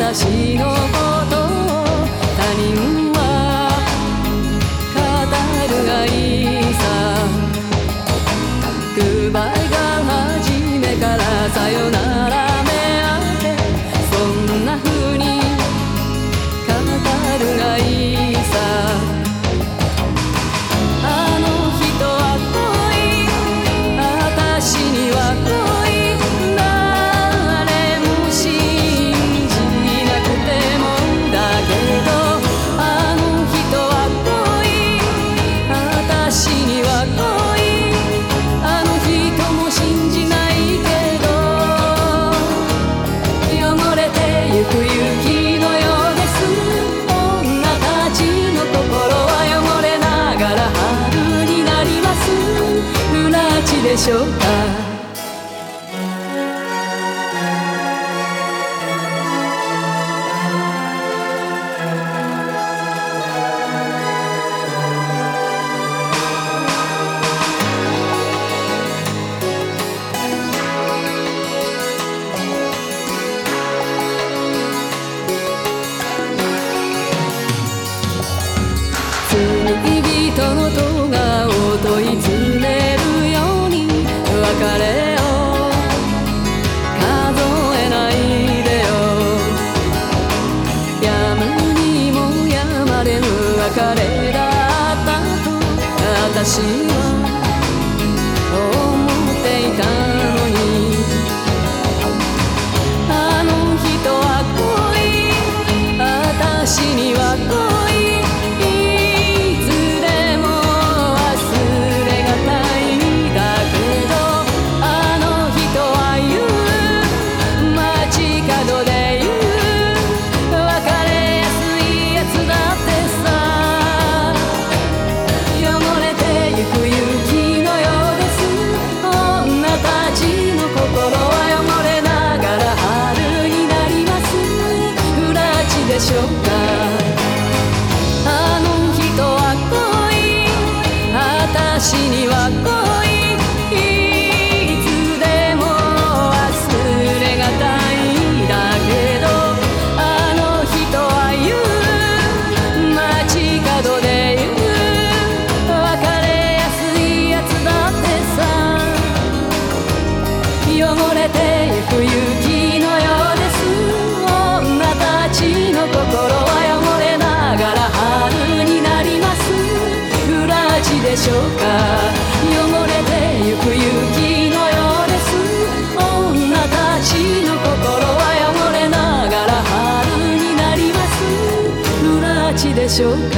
私のことを他人は語るがいいさ。グッバイが初めからさよなら目当て、そんな風に語るがいいさ。あの人は恋、私には恋、誰も信じなくてもだけど、あの人は恋、私には恋、あの人も信じないけど、汚れてゆく雪のようです。女たちの心は汚れながら春になります。裏地でしょうか。罪人の咎を問い詰めるように別れを数えないでよ。やむにもやまれぬ別れだったと私は思っていたのに、あの人は恋、私には恋、でしょうか。あの人は恋、私には恋、いつでも忘れがたいだけど、あの人は言う、街角で言う、別れやすいやつだってさ。汚れてゆく雪のようです。女たちの心は汚れながら春になります。裏地でしょうか。汚れてゆく雪のようです。女たちの心は汚れながら春になります。裏地でしょうか。